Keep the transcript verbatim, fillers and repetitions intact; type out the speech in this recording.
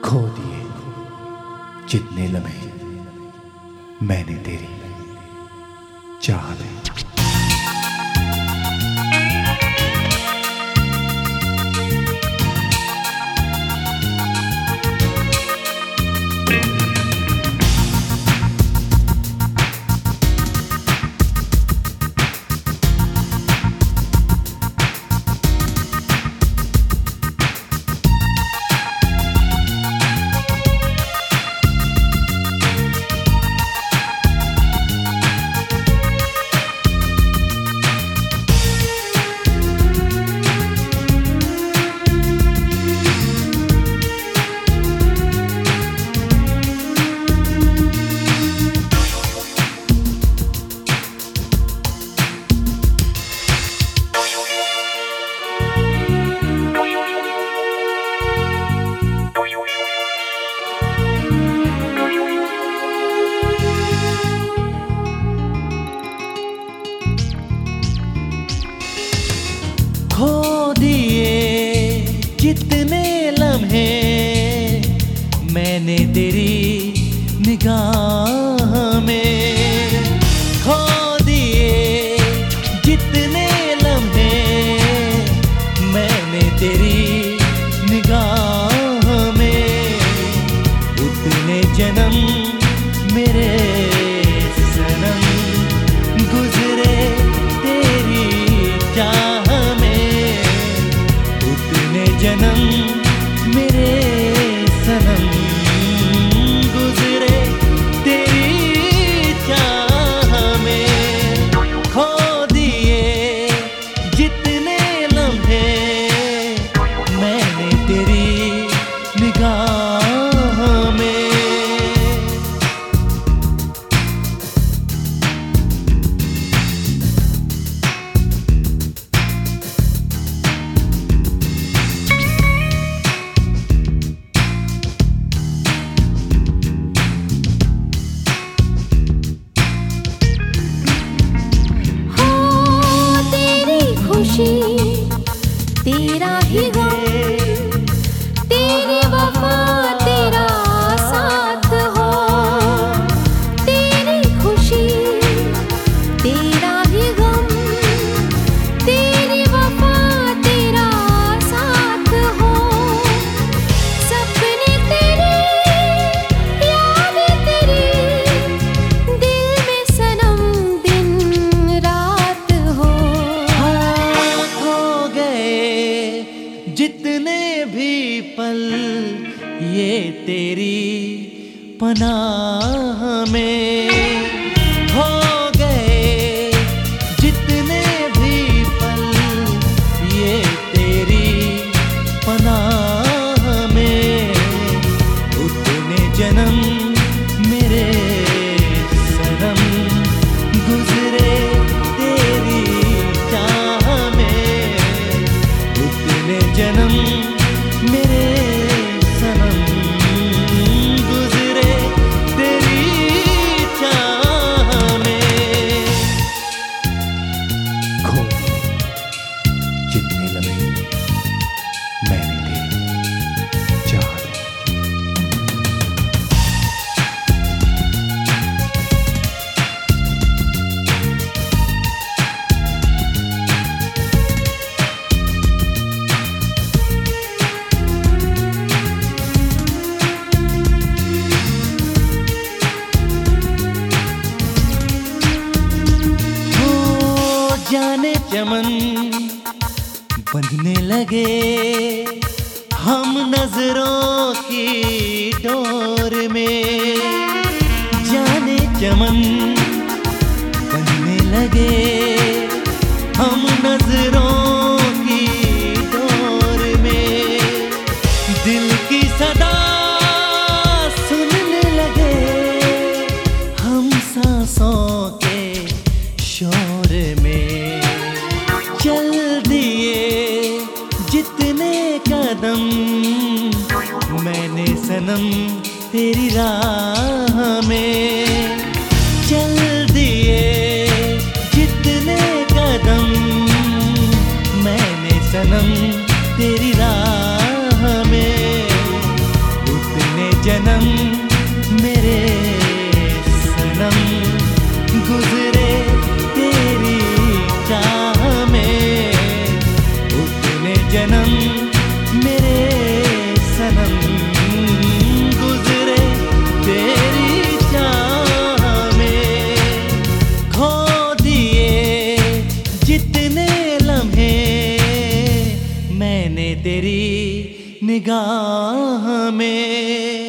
खो दिए जितने लम्हे मैंने तेरी चाह में। खो दिए जितने लम्हे मैंने तेरी निगाह में, खो दिए जितने लम्हे मैंने तेरी निगाह में, उतने जन्म मेरे सनम गुजरे तेरी चाह में, उतने जन्म मेरे सनम गुजरे तेरी चाह में। खो दिए जितने लम्हे मैंने तेरी निगाह में। तेरा ही गम, तेरी वफा तेरा साथ हो, तेरी खुशी तेरा ही गम, तेरी वफा तेरा साथ हो, सपने तेरे याद तेरी दिल में सनम दिन रात हो। जितने भी पल ये तेरी पनाह में हो गए, जितने भी पल ये तेरी पनाह में, उतने जन्म मेरे सनम गुजरे तेरी चाह में, उतने जन्म मेरे सनम गुजरे तेरी चाह में। खो जितने लम्हे मैंने तेरी चाह में। जाने चमन बंधने लगे हम नजरों की डोर में, जाने चमन बंधने लगे हम नजरों की डोर में, दिल की सदा सुनने लगे हम सांसों के शोर में, चल दिए जितने कदम मैंने सनम तेरी राह में, चल दिए जितने कदम मैंने सनम तेरी राह में, जन्म मेरे सनम गुजरे तेरी चाह में, खो दिए जितने लम्हे मैंने तेरी निगाह में।